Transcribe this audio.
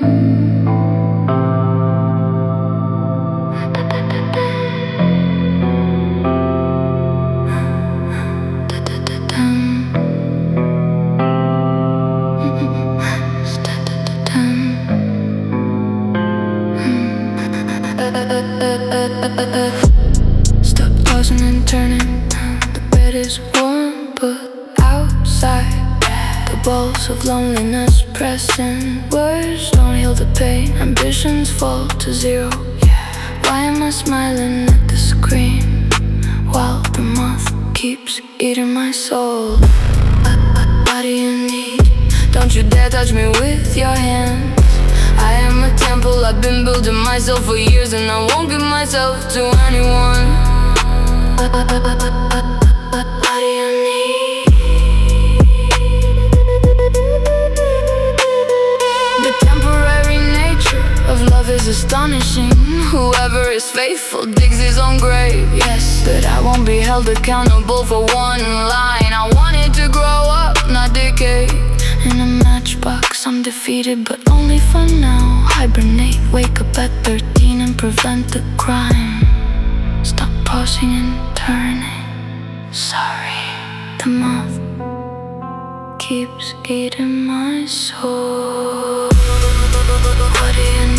Stop tossing and turning. The bed is warm, but outside the balls of loneliness pressing. Words don't heal the pain. Ambitions fall to zero. Why am I smiling at the screen while the moth keeps eating my soul? What do you need? Don't you dare touch me with your hands. I am a temple, I've been building myself for years, and I won't give myself to anyone. What do you need? The temporary nature of love is astonishing. Whoever is faithful digs his own grave, yes. But I won't be held accountable for one line. I wanted to grow up, not decay. In a matchbox, I'm defeated, but only for now. Hibernate, wake up at 13 and prevent the crime. Stop pausing and turning. Sorry, the moth keeps eating my soul. What do you